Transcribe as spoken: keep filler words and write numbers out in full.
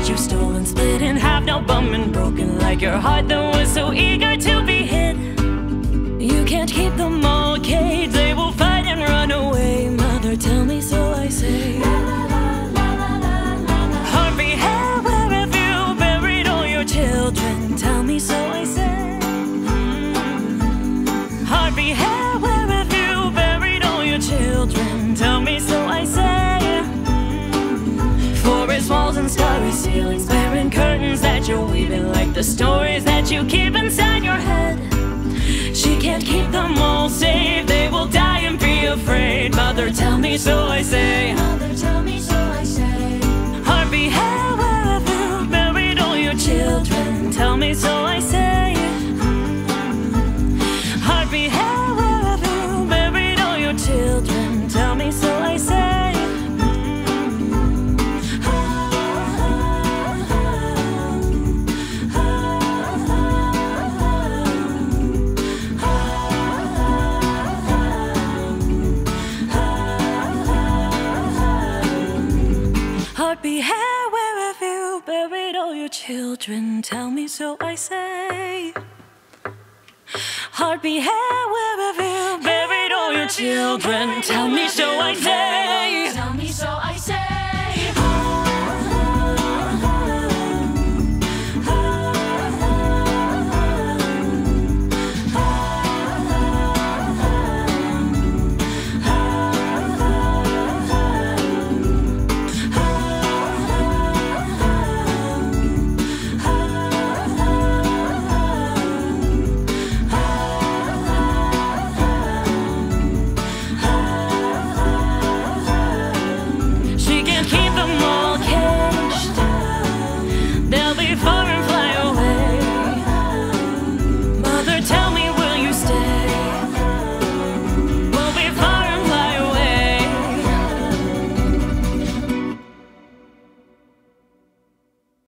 that you stole and split in half, now bummed and broken like your heart that was so eager to be hit. You can't keep them all caged, they will fight and run away. Mother, tell me, so I say. Heart be hell, where have you buried all your children? Tell me, so I say. Heart be hell, where have you buried all your children? Tell me, so I say. Forest walls and starry ceilings, barren curtains that you're weaving, like the stories that you keep inside your head. She can't keep them all safe, they will die and be afraid. Mother, tell me, so I say. Mother, tell me, so I say. Heart be hell, where have you buried all your children? Tell me, so I say. Heart be hell, where have you buried all your children? Tell me, so I say. Heart be hell, where have you buried all your children? Tell me, so I say. Heart be hell, where have you buried all your children? Tell me, so I say.